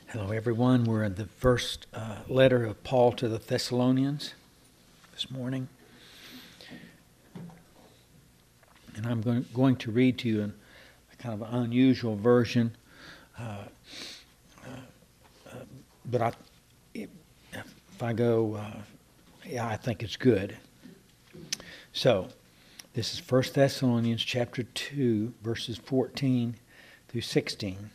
Hello, everyone. We're in the first letter of Paul to the Thessalonians this morning. And I'm going to read to you a kind of unusual version. But if I go, I think it's good. So, this is 1 Thessalonians chapter 2, verses 14 through 16.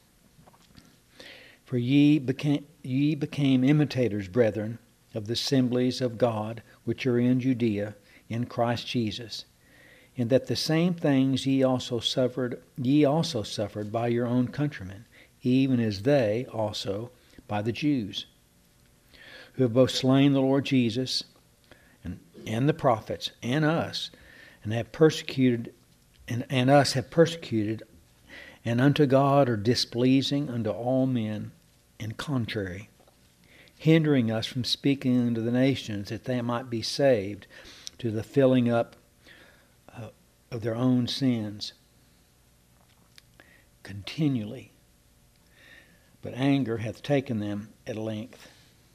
For ye became imitators, brethren, of the assemblies of God which are in Judea, in Christ Jesus, in that the same things ye also suffered by your own countrymen, even as they also by the Jews, who have both slain the Lord Jesus and the prophets and us, and have persecuted and us have persecuted, and unto God are displeasing unto all men, and contrary, hindering us from speaking unto the nations, that they might be saved, to the filling up of their own sins continually. But anger hath taken them at length.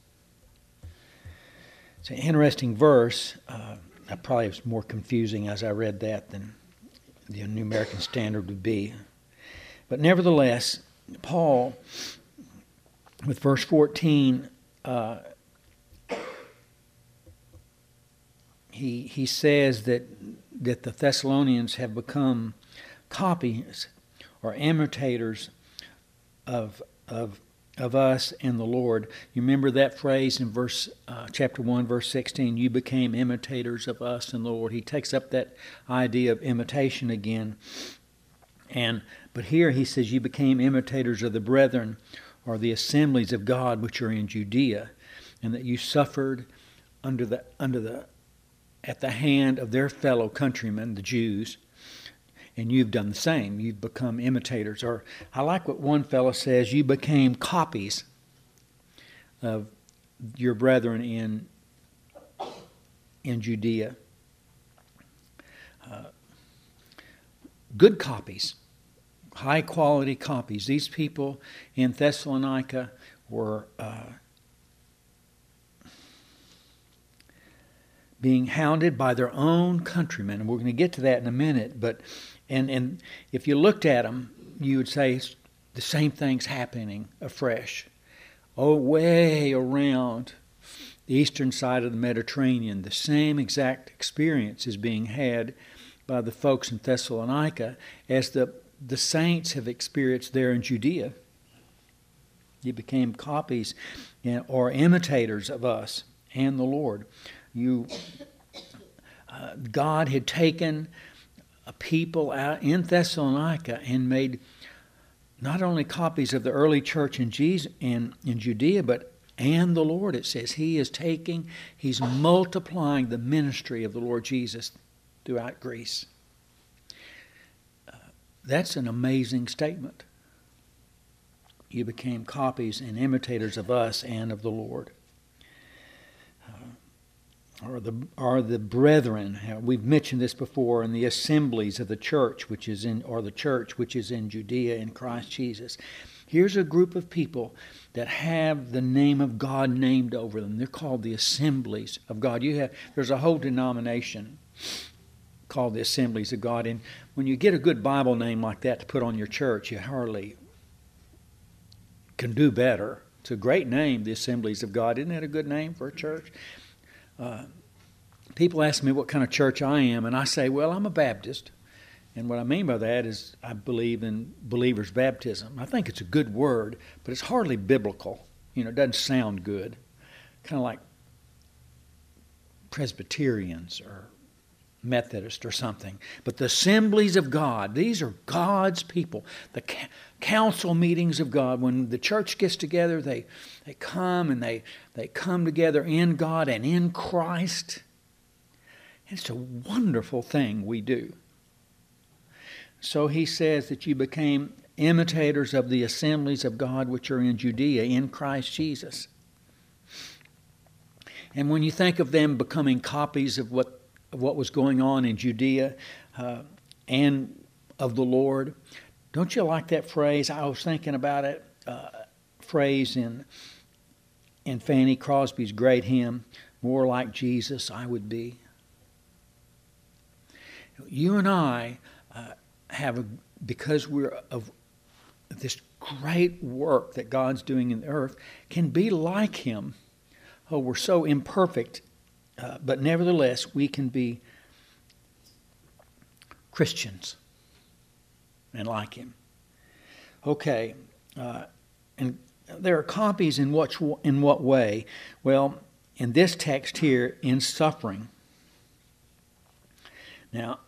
It's an interesting verse. I probably was more confusing as I read that than the New American Standard would be. But nevertheless, Paul, with verse 14, he says that the Thessalonians have become copies or imitators of us and the Lord. You remember that phrase in chapter 1, verse 16, you became imitators of us and the Lord. He takes up that idea of imitation again. But here he says, you became imitators of the brethren, or the assemblies of God which are in Judea, and that you suffered at the hand of their fellow countrymen, the Jews, and you've done the same. You've become imitators. Or I like what one fellow says, you became copies of your brethren in Judea. Good copies. High quality copies. These people in Thessalonica were being hounded by their own countrymen, and we're going to get to that in a minute. But and if you looked at them, you would say the same thing's happening afresh. Oh, way around the eastern side of the Mediterranean, the same exact experience is being had by the folks in Thessalonica as the saints have experienced there in Judea. You became copies or imitators of us and the Lord. God had taken a people out in Thessalonica and made not only copies of the early church in Judea, but and the Lord. It says He's multiplying the ministry of the Lord Jesus throughout Greece. That's an amazing statement. You became copies and imitators of us and of the Lord. Or the brethren. We've mentioned this before in the assemblies of the church, the church which is in Judea in Christ Jesus. Here's a group of people that have the name of God named over them. They're called the assemblies of God. There's a whole denomination called the Assemblies of God. And when you get a good Bible name like that to put on your church, you hardly can do better. It's a great name, the Assemblies of God. Isn't that a good name for a church? People ask me what kind of church I am, and I say, well, I'm a Baptist. And what I mean by that is I believe in believers' baptism. I think it's a good word, but it's hardly biblical. It doesn't sound good. Kind of like Presbyterians or Methodist or something. But the assemblies of God, these are God's people. The council meetings of God. When the church gets together, they come and they come together in God and in Christ. It's a wonderful thing we do. So he says that you became imitators of the assemblies of God which are in Judea in Christ Jesus. And when you think of them becoming copies of what was going on in Judea and of the Lord, don't you like that phrase? I was thinking about it. phrase in Fanny Crosby's great hymn, "More like Jesus I would be." You and I because we're of this great work that God's doing in the earth, can be like Him. Oh, we're so imperfect, but nevertheless, we can be Christians and like Him. Okay, and there are copies in what way? Well, in this text here, in suffering. Now,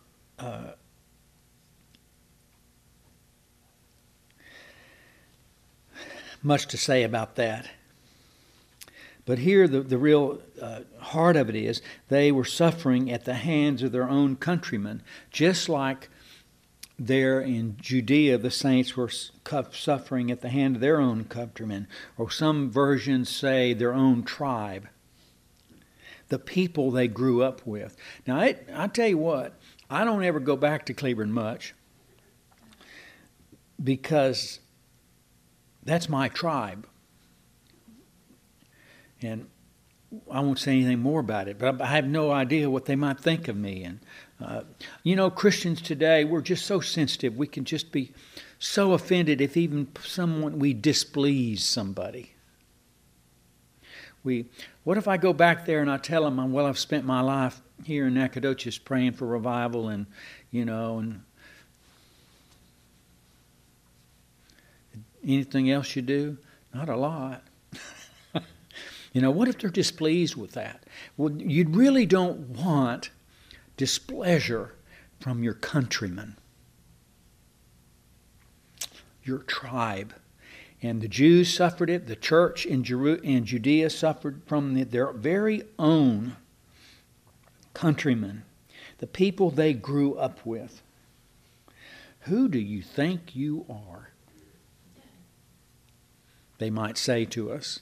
much to say about that. But here the real heart of it is they were suffering at the hands of their own countrymen, just like there in Judea the saints were suffering at the hand of their own countrymen, or some versions say their own tribe, the people they grew up with. Now, I tell you what, I don't ever go back to Cleburne much, because that's my tribe. And I won't say anything more about it, but I have no idea what they might think of me. And, Christians today, we're just so sensitive. We can just be so offended if even we displease somebody. What if I go back there and I tell them, well, I've spent my life here in Nacogdoches praying for revival and anything else you do? Not a lot. What if they're displeased with that? Well, you really don't want displeasure from your countrymen, your tribe. And the Jews suffered it. The church in Judea suffered from their very own countrymen, the people they grew up with. Who do you think you are? They might say to us.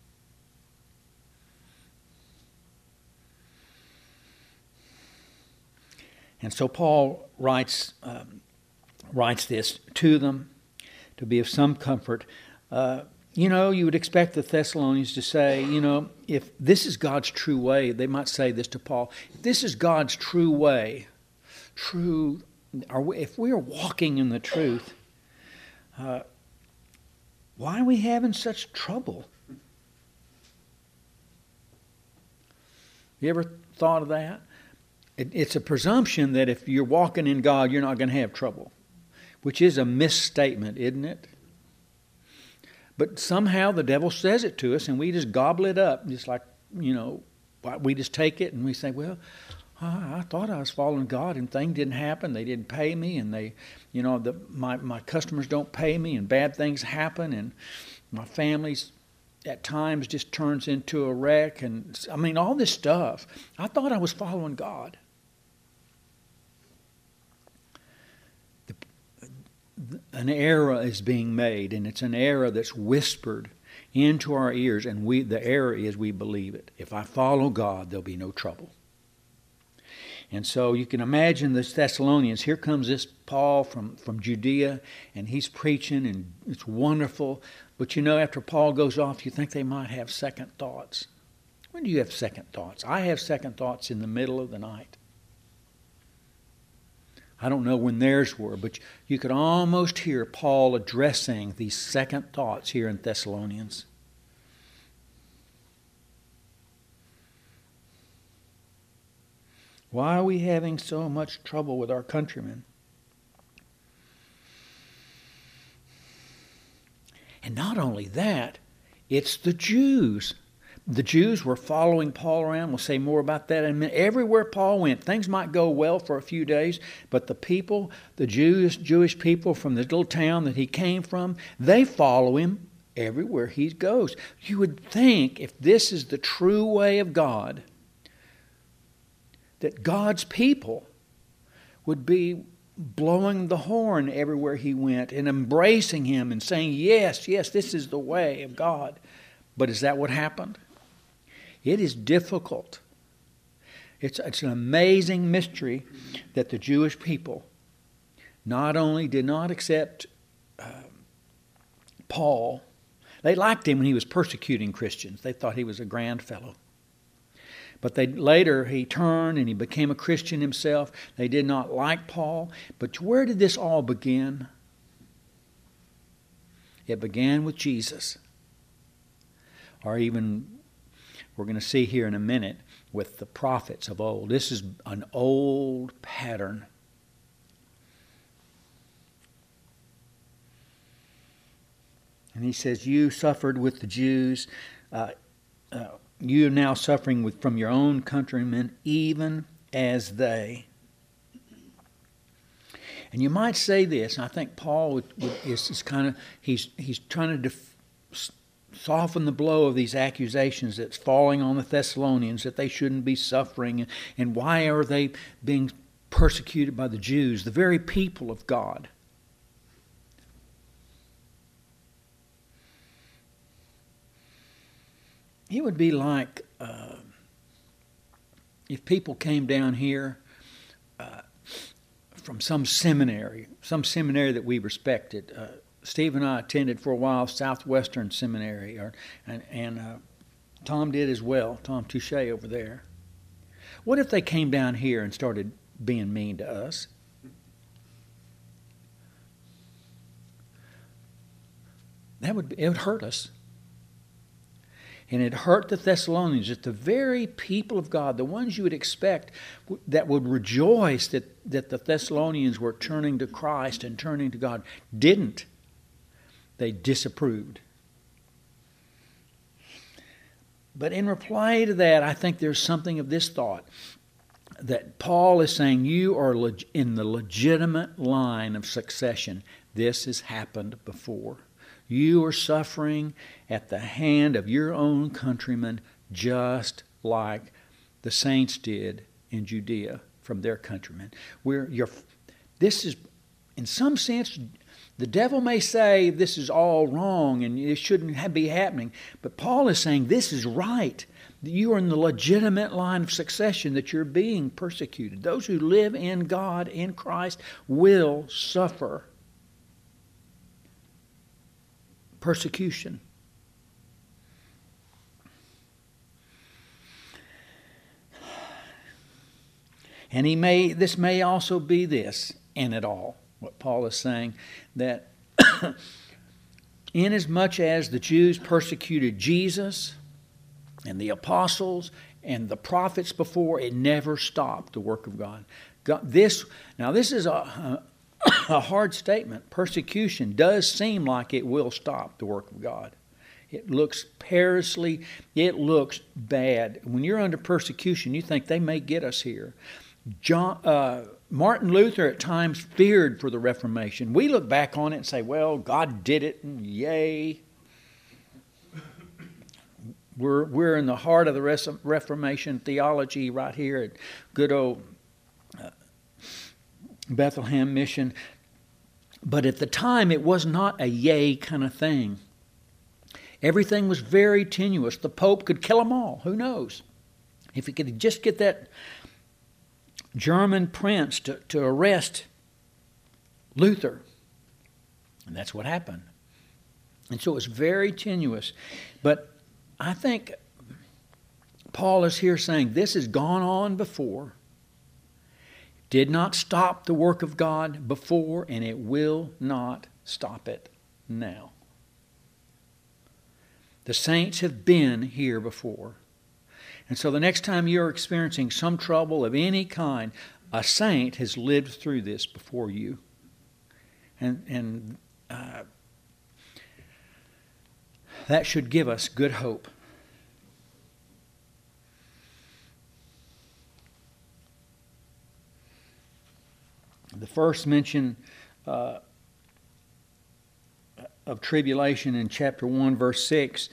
And so Paul writes this to them to be of some comfort. You would expect the Thessalonians to say, if this is God's true way, they might say this to Paul, if this is God's true way, if we are walking in the truth, why are we having such trouble? You ever thought of that? It's a presumption that if you're walking in God, you're not going to have trouble, which is a misstatement, isn't it? But somehow the devil says it to us, and we just gobble it up, just like, we just take it and we say, well, I thought I was following God, and things didn't happen. They didn't pay me, and my customers don't pay me, and bad things happen, and my family's at times just turns into a wreck, and all this stuff. I thought I was following God. An error is being made, and it's an error that's whispered into our ears, and the error is we believe it. If I follow God, there'll be no trouble. And so you can imagine the Thessalonians. Here comes this Paul from Judea, and he's preaching, and it's wonderful. But after Paul goes off, you think they might have second thoughts. When do you have second thoughts? I have second thoughts in the middle of the night. I don't know when theirs were, but you could almost hear Paul addressing these second thoughts here in Thessalonians. Why are we having so much trouble with our countrymen? And not only that, it's the Jews. The Jews were following Paul around. We'll say more about that in a minute. Everywhere Paul went, things might go well for a few days, but the people, the Jewish people from the little town that he came from, they follow him everywhere he goes. You would think, if this is the true way of God, that God's people would be blowing the horn everywhere he went and embracing him and saying, yes, this is the way of God. But is that what happened? It is difficult. It's an amazing mystery that the Jewish people not only did not accept Paul, They liked him when he was persecuting Christians. They thought he was a grand fellow. But later he turned and he became a Christian himself. They did not like Paul. But where did this all begin? It began with Jesus. Or even, we're going to see here in a minute, with the prophets of old. This is an old pattern. And he says, you suffered with the Jews. You are now suffering from your own countrymen, even as they. And you might say this, and I think Paul is kind of, he's trying to soften the blow of these accusations that's falling on the Thessalonians, that they shouldn't be suffering, and why are they being persecuted by the Jews, the very people of God. It would be like if people came down here from some seminary that we respected. Steve and I attended for a while Southwestern Seminary, and Tom did as well, Tom Touche over there. What if they came down here and started being mean to us? It would hurt us. And it hurt the Thessalonians, that the very people of God, the ones you would expect that would rejoice that the Thessalonians were turning to Christ and turning to God, didn't. They disapproved. But in reply to that, I think there's something of this thought, that Paul is saying you are in the legitimate line of succession. This has happened before. You are suffering at the hand of your own countrymen, just like the saints did in Judea from their countrymen. This is, in some sense, the devil may say this is all wrong and it shouldn't be happening. But Paul is saying this is right. You are in the legitimate line of succession, that you're being persecuted. Those who live in God, in Christ, will suffer persecution. And this may also be this in it all, what Paul is saying, that inasmuch as the Jews persecuted Jesus and the apostles and the prophets before, it never stopped the work of God. This is a hard statement. Persecution does seem like it will stop the work of God. It looks perilously, it looks bad. When you're under persecution, you think they may get us here. Martin Luther at times feared for the Reformation. We look back on it and say, well, God did it, and yay. We're in the heart of the Reformation theology right here at good old Bethlehem Mission. But at the time, it was not a yay kind of thing. Everything was very tenuous. The Pope could kill them all. Who knows? If he could just get that German prince to arrest Luther. And that's what happened. And so it was very tenuous. But I think Paul is here saying this has gone on before. Did not stop the work of God before, and it will not stop it now. The saints have been here before. And so the next time you're experiencing some trouble of any kind, a saint has lived through this before you. And that should give us good hope. The first mention of tribulation in chapter 1, verse 6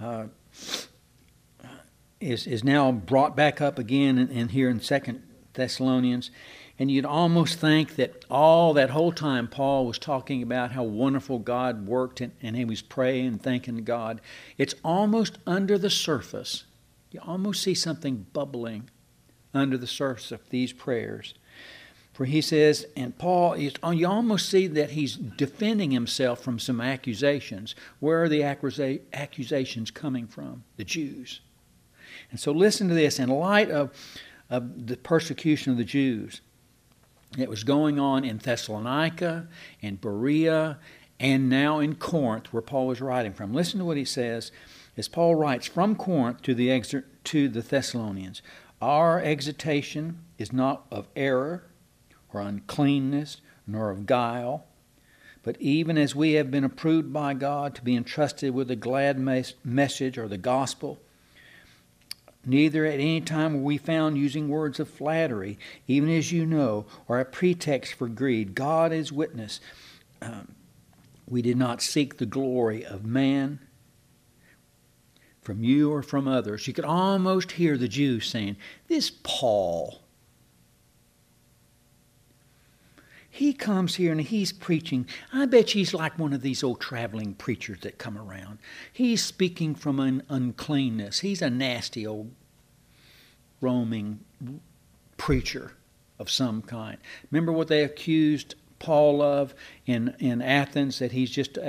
is now brought back up again in here in 2 Thessalonians. And you'd almost think that that whole time Paul was talking about how wonderful God worked and he was praying and thanking God. It's almost under the surface. You almost see something bubbling under the surface of these prayers. For he says, and Paul, you almost see that he's defending himself from some accusations. Where are the accusations coming from? The Jews. And so listen to this. In light of the persecution of the Jews, it was going on in Thessalonica, in Berea, and now in Corinth, where Paul was writing from. Listen to what he says as Paul writes from Corinth to the Thessalonians. Our exhortation is not of error or uncleanness, nor of guile, but even as we have been approved by God to be entrusted with the glad message or the gospel, neither at any time were we found using words of flattery, even as you know, or a pretext for greed. God is witness. We did not seek the glory of man from you or from others. You could almost hear the Jews saying, this Paul, he comes here and he's preaching. I bet he's like one of these old traveling preachers that come around. He's speaking from an uncleanness. He's a nasty old roaming preacher of some kind. Remember what they accused Paul of in Athens, that he's just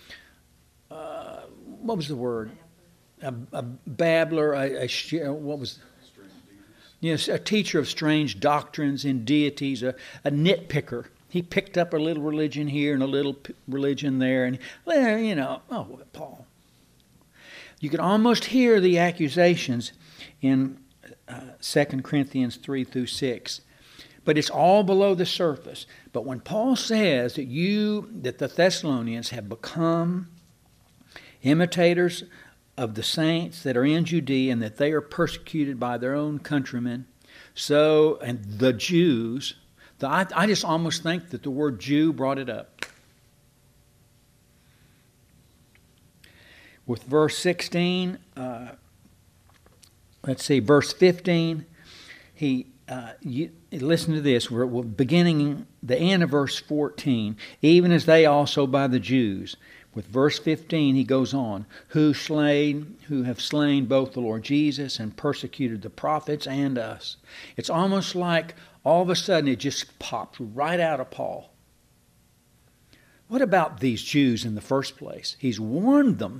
what was the word? A babbler, what was... Yes, a teacher of strange doctrines and deities, a nitpicker. He picked up a little religion here and a little religion there, and, well, Paul. You could almost hear the accusations in 2 Corinthians 3 through 6. But it's all below the surface. But when Paul says that the Thessalonians have become imitators of the saints that are in Judea, and that they are persecuted by their own countrymen, and the Jews, I just almost think that the word Jew brought it up. With verse 16, verse 15, listen to this. We're beginning the end of verse 14. Even as they also by the Jews. With verse 15, he goes on, who have slain both the Lord Jesus and persecuted the prophets and us. It's almost like all of a sudden it just popped right out of Paul. What about these Jews in the first place? He's warned them.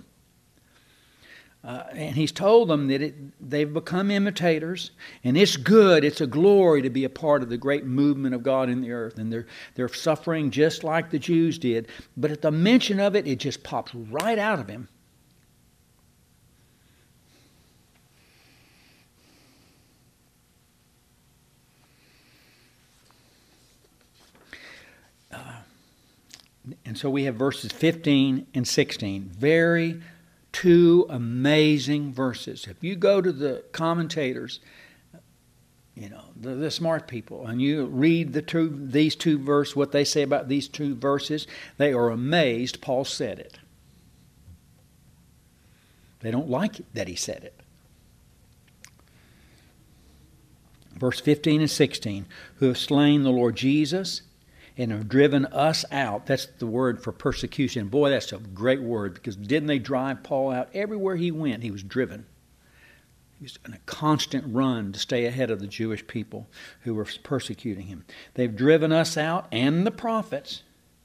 And he's told them that they've become imitators, and it's good, it's a glory to be a part of the great movement of God in the earth, and they're suffering just like the Jews did. But at the mention of it, it just pops right out of him. And so we have verses 15 and 16. Two amazing verses. If you go to the commentators, the smart people, and you read these two verses, what they say about these two verses, they are amazed Paul said it. They don't like it that he said it. Verse 15 and 16, who have slain the Lord Jesus and have driven us out. That's the word for persecution. Boy, that's a great word, because didn't they drive Paul out? Everywhere he went, he was driven. He was in a constant run to stay ahead of the Jewish people who were persecuting him. They've driven us out, and the prophets.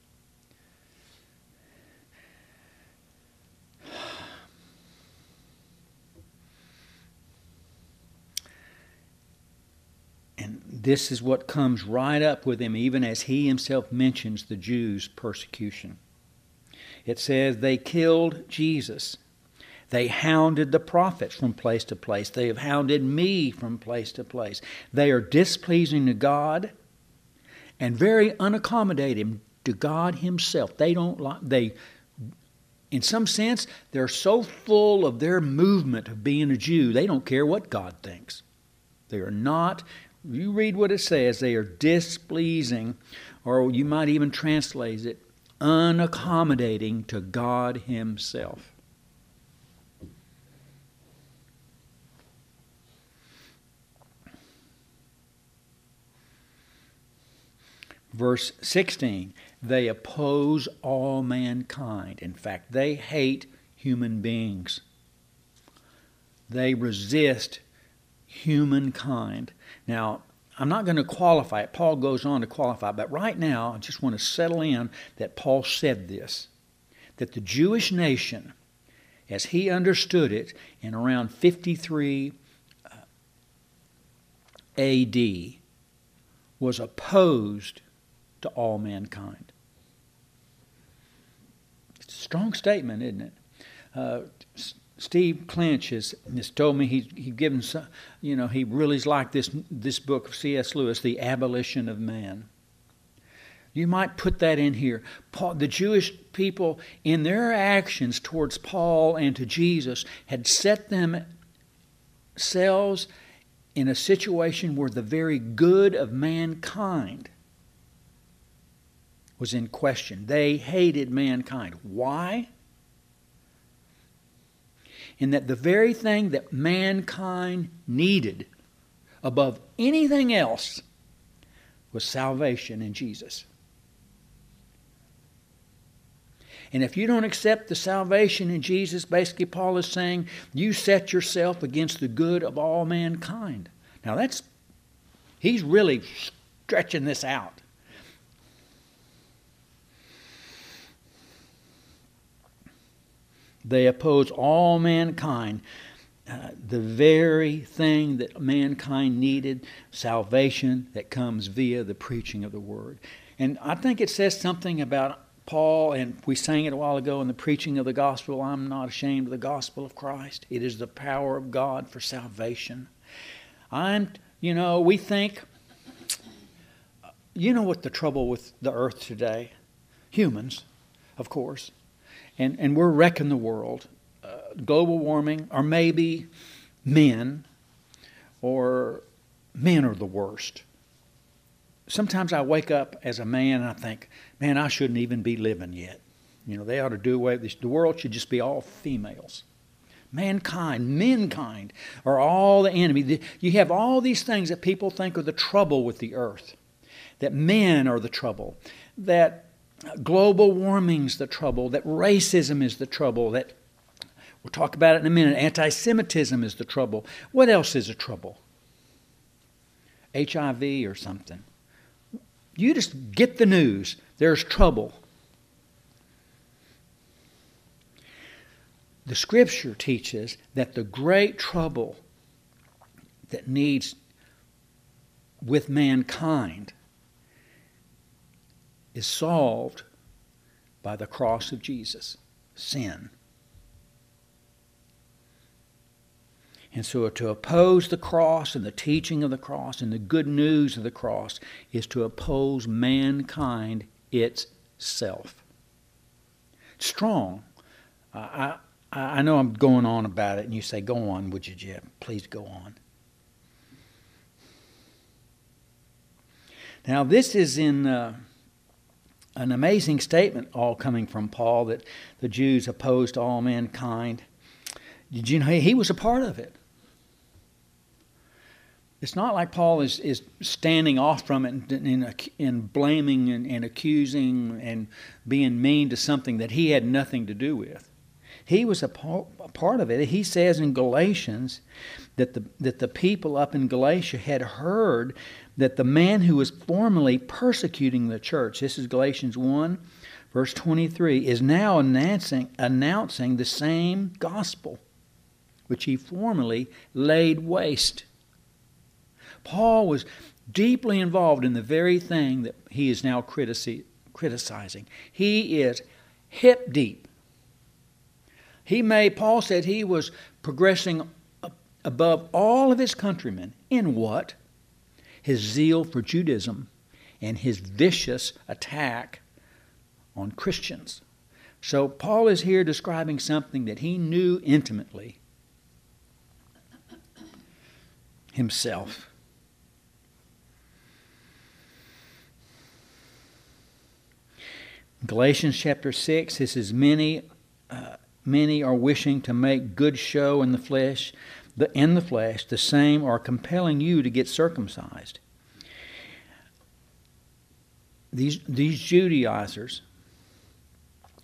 And this is what comes right up with him, even as he himself mentions the Jews' persecution. It says they killed Jesus. They hounded the prophets from place to place. They have hounded me from place to place. They are displeasing to God and very unaccommodating to God himself. In some sense, they're so full of their movement of being a Jew, they don't care what God thinks. They are not... You read what it says, they are displeasing, or you might even translate it, unaccommodating to God himself. Verse 16, they oppose all mankind. In fact, they hate human beings. They resist humankind. Now, I'm not going to qualify it. Paul goes on to qualify. But right now, I just want to settle in that Paul said this, that the Jewish nation, as he understood it in around 53 A.D., was opposed to all mankind. It's a strong statement, isn't it? Steve Clinch has told me he's given some, he really's liked this book of C.S. Lewis, The Abolition of Man. You might put that in here. The Jewish people, in their actions towards Paul and to Jesus, had set themselves in a situation where the very good of mankind was in question. They hated mankind. Why? In that the very thing that mankind needed above anything else was salvation in Jesus. And if you don't accept the salvation in Jesus, basically Paul is saying you set yourself against the good of all mankind. Now he's really stretching this out. They oppose all mankind, the very thing that mankind needed, salvation that comes via the preaching of the Word. And I think it says something about Paul, and we sang it a while ago in the preaching of the gospel, I'm not ashamed of the gospel of Christ. It is the power of God for salvation. We think, what the trouble with the earth today? Humans, of course. And we're wrecking the world. Global warming, or maybe men are the worst. Sometimes I wake up as a man and I think, man, I shouldn't even be living yet. They ought to do away with this. The world should just be all females. Mankind are all the enemy. You have all these things that people think are the trouble with the earth. That men are the trouble. That global warming's the trouble. That racism is the trouble. That, we'll talk about it in a minute, anti-Semitism is the trouble. What else is a trouble? HIV or something. You just get the news. There's trouble. The Scripture teaches that the great trouble that needs with mankind is solved by the cross of Jesus, sin. And so to oppose the cross and the teaching of the cross and the good news of the cross is to oppose mankind itself. It's strong. I know I'm going on about it, and you say, go on, would you, Jeff? Please go on. Now, this is in an amazing statement all coming from Paul, that the Jews opposed all mankind. Did you know he was a part of it? It's not like Paul is standing off from it and blaming and accusing and being mean to something that he had nothing to do with. He was a part of it. He says in Galatians that the people up in Galatia had heard that the man who was formerly persecuting the church, this is Galatians 1, verse 23, is now announcing the same gospel which he formerly laid waste. Paul was deeply involved in the very thing that he is now criticizing. He is hip deep. Paul said he was progressing above all of his countrymen in what? His zeal for Judaism and his vicious attack on Christians. So Paul is here describing something that he knew intimately himself. Galatians chapter 6, this is many are wishing to make good show in the flesh. The same are compelling you to get circumcised. These Judaizers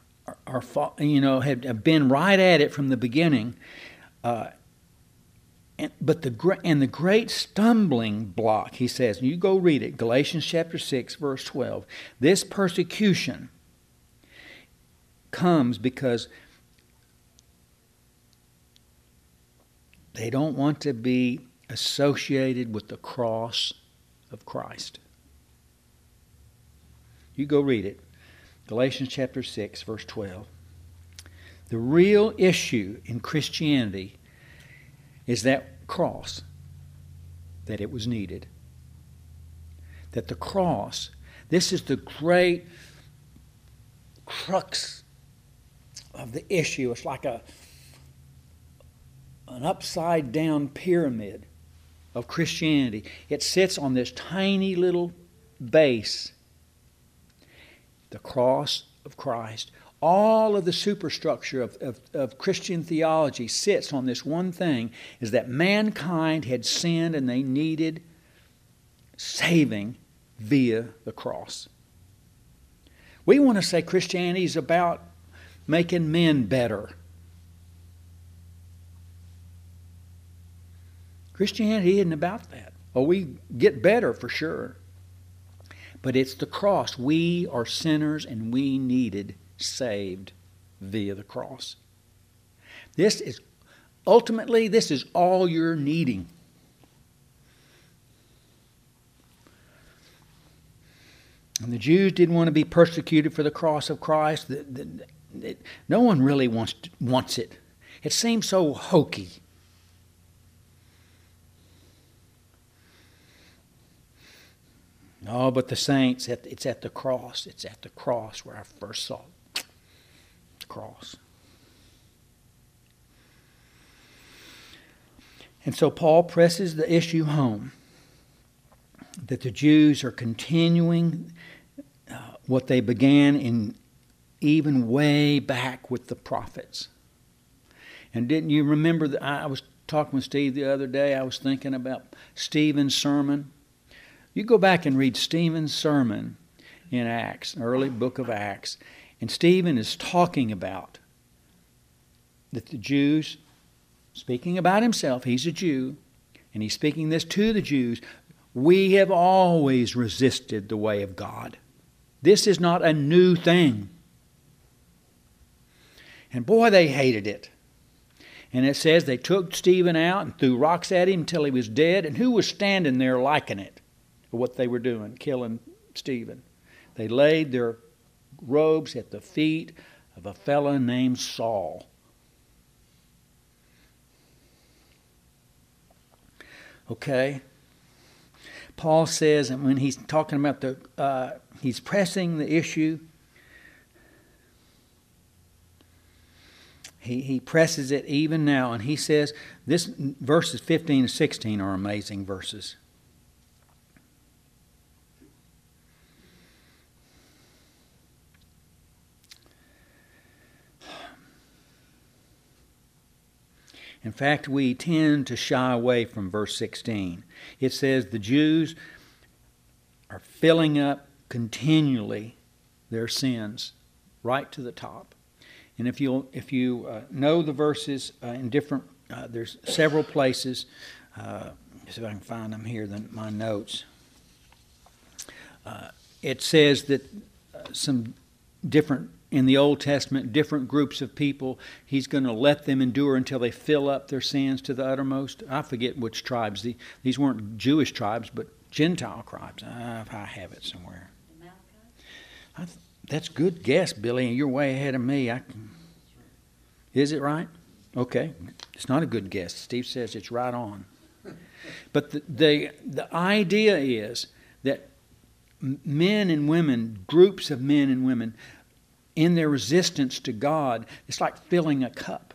have been right at it from the beginning. But the great stumbling block, he says, you go read it, Galatians chapter 6, verse 12. This persecution comes because they don't want to be associated with the cross of Christ. You go read it. Galatians chapter 6, verse 12. The real issue in Christianity is that cross, that it was needed. That the cross, this is the great crux of the issue. It's like an upside down pyramid of Christianity. It sits on this tiny little base, the cross of Christ. All of the superstructure of Christian theology sits on this one thing, is that mankind had sinned and they needed saving via the cross. We want to say Christianity is about making men better. Christianity isn't about that. Oh, we get better for sure. But it's the cross. We are sinners and we needed saved via the cross. This is all you're needing. And the Jews didn't want to be persecuted for the cross of Christ. No one really wants it. It seems so hokey. Oh, but the saints, it's at the cross. It's at the cross where I first saw the cross. And so Paul presses the issue home that the Jews are continuing what they began in even way back with the prophets. And didn't you remember that I was talking with Steve the other day, I was thinking about Stephen's sermon. You go back and read Stephen's sermon in Acts, early book of Acts, and Stephen is talking about that the Jews, speaking about himself, he's a Jew, and he's speaking this to the Jews, we have always resisted the way of God. This is not a new thing. And boy, they hated it. And it says they took Stephen out and threw rocks at him until he was dead, and who was standing there liking it? What they were doing, killing Stephen. They laid their robes at the feet of a fellow named Saul. Okay? Paul says, and when he's talking about he's pressing the issue, he presses it even now, and he says, this verses 15 and 16 are amazing verses. In fact, we tend to shy away from verse 16. It says the Jews are filling up continually their sins right to the top. And if you know the verses in different, there's several places. See if I can find them here in my notes. It says that some different, in the Old Testament, different groups of people, he's going to let them endure until they fill up their sins to the uttermost. I forget which tribes. These weren't Jewish tribes, but Gentile tribes. If I have it somewhere. That's a good guess, Billy. You're way ahead of me. Is it right? Okay. It's not a good guess. Steve says it's right on. But the idea is that men and women, groups of men and women, in their resistance to God, it's like filling a cup.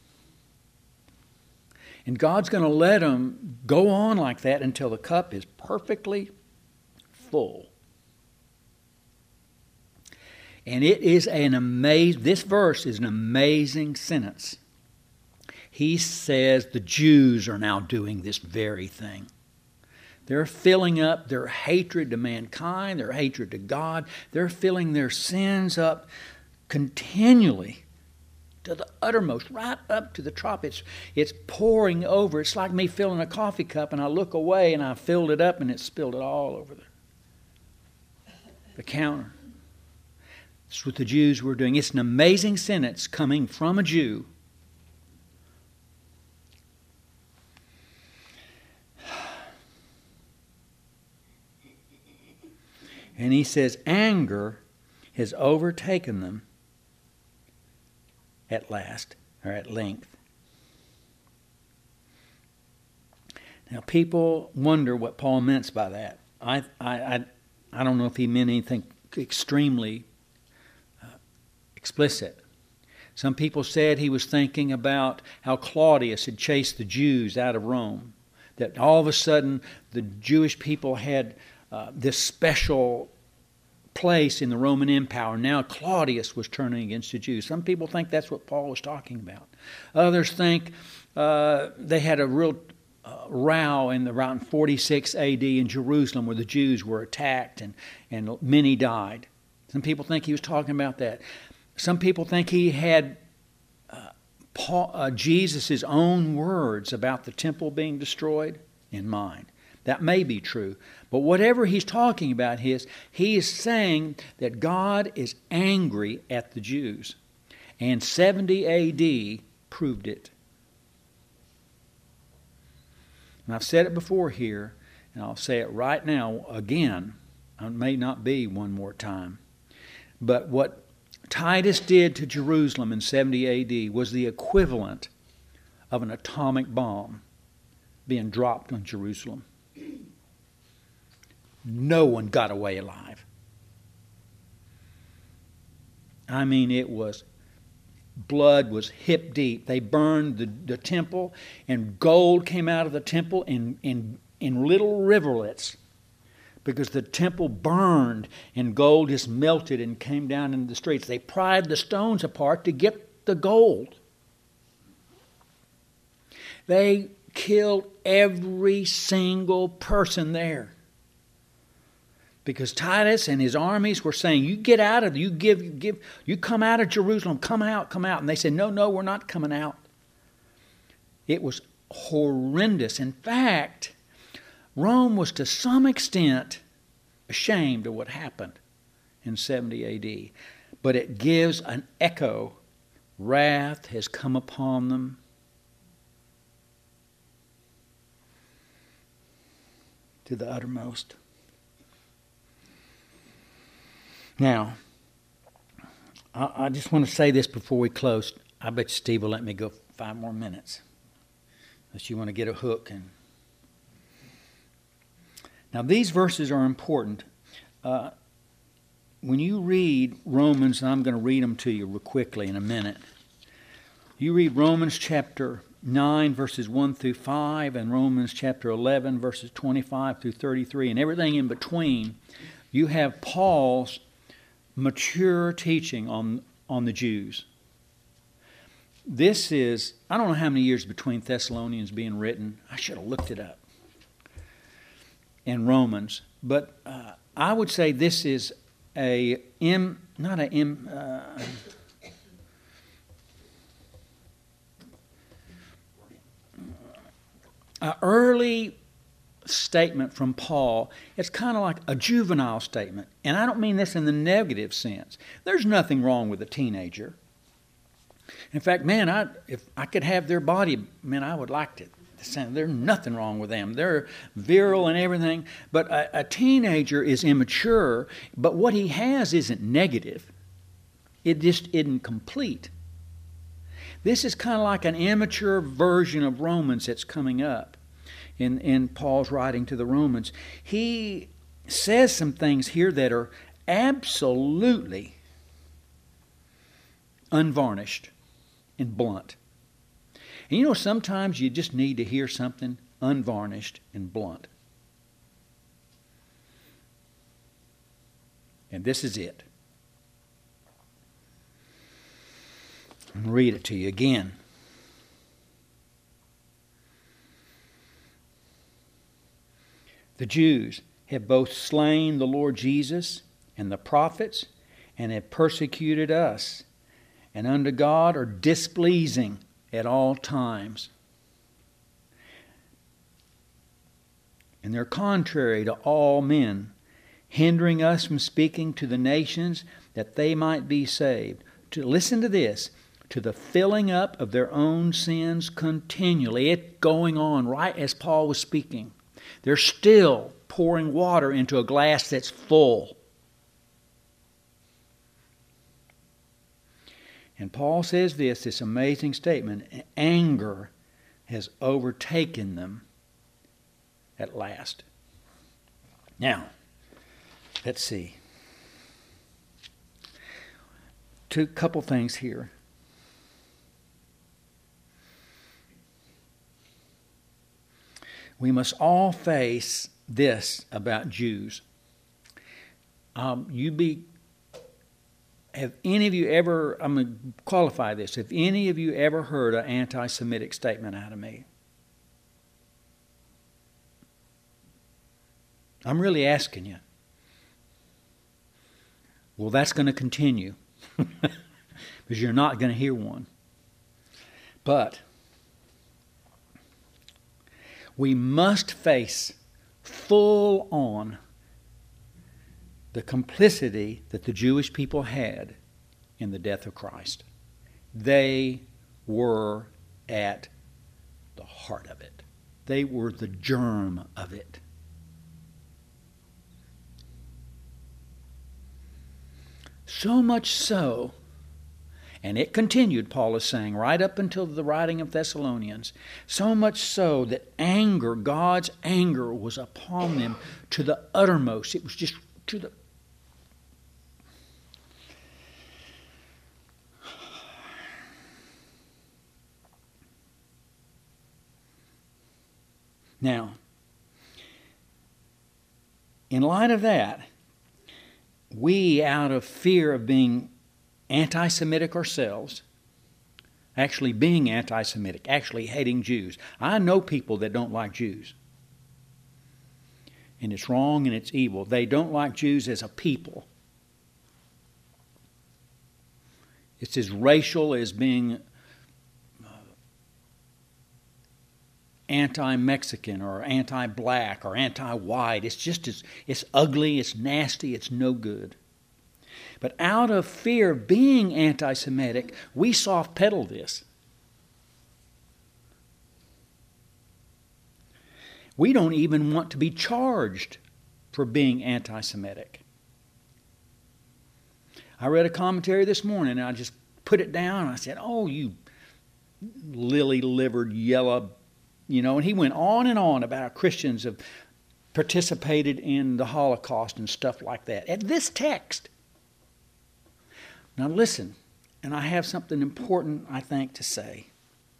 And God's going to let them go on like that until the cup is perfectly full. And it is this verse is an amazing sentence. He says the Jews are now doing this very thing. They're filling up their hatred to mankind, their hatred to God. They're filling their sins up continually to the uttermost, right up to the top. It's pouring over. It's like me filling a coffee cup, and I look away, and I filled it up, and it spilled it all over the counter. That's what the Jews were doing. It's an amazing sentence coming from a Jew. And he says, anger has overtaken them at last, or at length. Now, people wonder what Paul meant by that. I don't know if he meant anything extremely explicit. Some people said he was thinking about how Claudius had chased the Jews out of Rome, that all of a sudden the Jewish people had this special place in the Roman Empire. Now Claudius was turning against the Jews. Some people think that's what Paul was talking about. Others think they had a real row in around 46 AD in Jerusalem where the Jews were attacked and many died. Some people think he was talking about that. Some people think he had Jesus' own words about the temple being destroyed in mind. That may be true. But whatever he's talking about, he is saying that God is angry at the Jews. And 70 AD proved it. And I've said it before here, and I'll say it right now again. It may not be one more time. But what Titus did to Jerusalem in 70 AD was the equivalent of an atomic bomb being dropped on Jerusalem. No one got away alive. I mean, blood was hip deep. They burned the temple, and gold came out of the temple in little rivulets because the temple burned and gold just melted and came down into the streets. They pried the stones apart to get the gold. They killed every single person there. Because Titus and his armies were saying, you get out of, you come out of Jerusalem, come out. And they said, no, we're not coming out. It was horrendous. In fact, Rome was to some extent ashamed of what happened in 70 AD. But it gives an echo. Wrath has come upon them. To the uttermost. Now, I just want to say this before we close. I bet Steve will let me go 5 more minutes. Unless you want to get a hook. Now, these verses are important. When you read Romans, and I'm going to read them to you real quickly in a minute. You read Romans chapter 9, verses 1 through 5, and Romans chapter 11, verses 25 through 33, and everything in between. You have Paul's mature teaching on the Jews. This is, I don't know how many years between Thessalonians being written. I should have looked it up. And Romans. But I would say this is a early statement from Paul. It's kind of like a juvenile statement. And I don't mean this in the negative sense. There's nothing wrong with a teenager. In fact, man, if I could have their body, man, I would like to. There's nothing wrong with them. They're virile and everything. But a teenager is immature, but what he has isn't negative. It just isn't complete. This is kind of like an immature version of Romans that's coming up in Paul's writing to the Romans. He says some things here that are absolutely unvarnished and blunt. And you know, sometimes you just need to hear something unvarnished and blunt. And this is it. I'm going to read it to you again. The Jews have both slain the Lord Jesus and the prophets and have persecuted us and unto God are displeasing at all times. And they're contrary to all men, hindering us from speaking to the nations that they might be saved. Listen to this. To the filling up of their own sins continually. It's going on right as Paul was speaking. They're still pouring water into a glass that's full. And Paul says this amazing statement, anger has overtaken them at last. Now, let's see. Couple things here. We must all face this about Jews. Have any of you ever, I'm going to qualify this, have any of you ever heard an anti-Semitic statement out of me? I'm really asking you. Well, that's going to continue because you're not going to hear one. But we must face full on the complicity that the Jewish people had in the death of Christ. They were at the heart of it. They were the germ of it. So much so, and it continued, Paul is saying, right up until the writing of Thessalonians, so much so that anger, God's anger, was upon them to the uttermost. It was just to the... Now, in light of that, we, out of fear of being anti-Semitic ourselves, actually being anti-Semitic, actually hating Jews. I know people that don't like Jews. And it's wrong and it's evil. They don't like Jews as a people. It's as racial as being anti-Mexican or anti-black or anti-white. It's just it's ugly, it's nasty, it's no good. But out of fear of being anti-Semitic, we soft pedal this. We don't even want to be charged for being anti-Semitic. I read a commentary this morning and I just put it down and I said, oh, you lily-livered yellow, and he went on and on about how Christians have participated in the Holocaust and stuff like that. At this text. Now listen, and I have something important, I think, to say.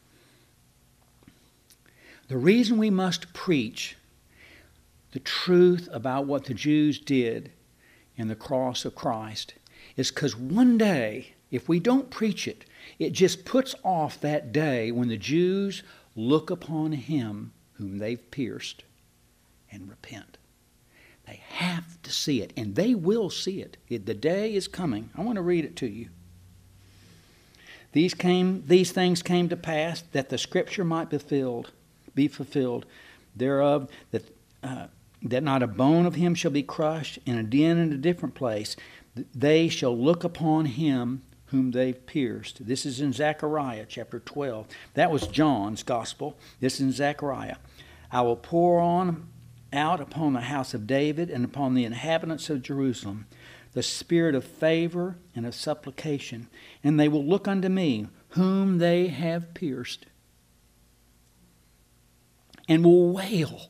The reason we must preach the truth about what the Jews did in the cross of Christ is because one day, if we don't preach it, it just puts off that day when the Jews look upon him whom they've pierced and repent. They have to see it, and they will see it. The day is coming. I want to read it to you. These things came to pass that the scripture might be fulfilled thereof, that not a bone of him shall be crushed, and again in a different place. They shall look upon him whom they've pierced. This is in Zechariah chapter 12. That was John's gospel. This is in Zechariah. I will pour out upon the house of David and upon the inhabitants of Jerusalem the spirit of favor and of supplication, and they will look unto me whom they have pierced, and will wail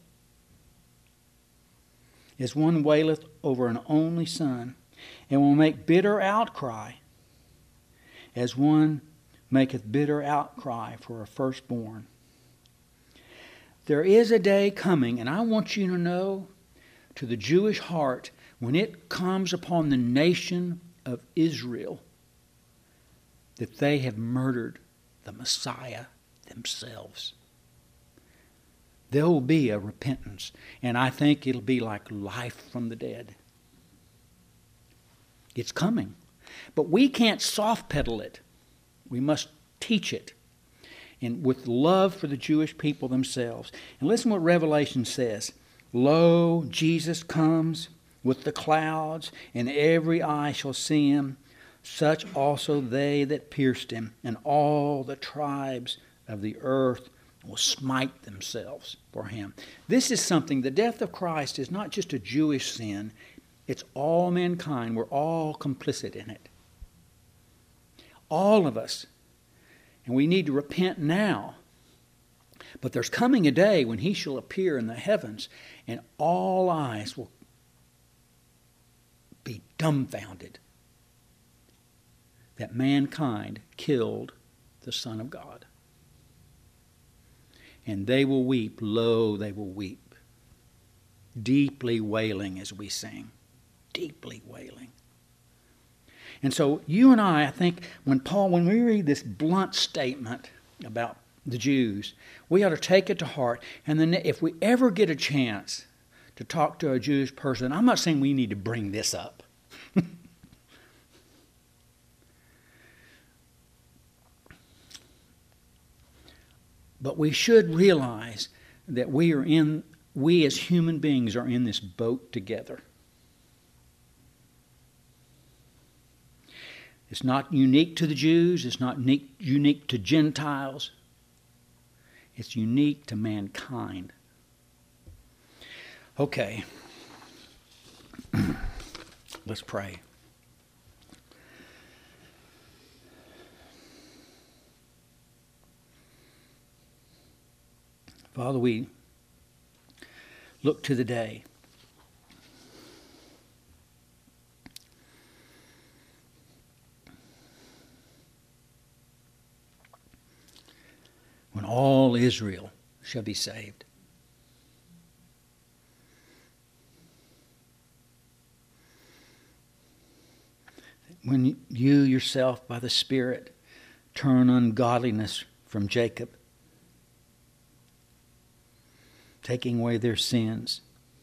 as one waileth over an only son, and will make bitter outcry as one maketh bitter outcry for a firstborn. There is a day coming, and I want you to know, to the Jewish heart, when it comes upon the nation of Israel, that they have murdered the Messiah themselves. There will be a repentance, and I think it'll be like life from the dead. It's coming. But we can't soft pedal it. We must teach it, and with love for the Jewish people themselves. And listen what Revelation says. Lo, Jesus comes with the clouds, and every eye shall see him, such also they that pierced him, and all the tribes of the earth will smite themselves for him. This is something, the death of Christ is not just a Jewish sin, it's all mankind. We're all complicit in it. All of us. And we need to repent now. But there's coming a day when he shall appear in the heavens, and all eyes will be dumbfounded that mankind killed the Son of God. And they will weep, lo, they will weep, deeply wailing as we sing, deeply wailing. And so you and I think, when we read this blunt statement about the Jews, we ought to take it to heart. And then if we ever get a chance to talk to a Jewish person, I'm not saying we need to bring this up. But we should realize that we as human beings are in this boat together. It's not unique to the Jews. It's not unique to Gentiles. It's unique to mankind. Okay. Let's pray. Father, we look to the day when all Israel shall be saved. When you yourself, by the Spirit, turn ungodliness from Jacob, taking away their sins.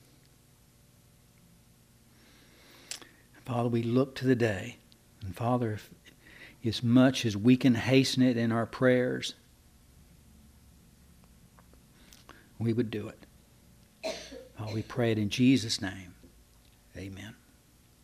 Father, we look to the day. And Father, as much as we can hasten it in our prayers, we would do it. Father, we pray it in Jesus' name. Amen.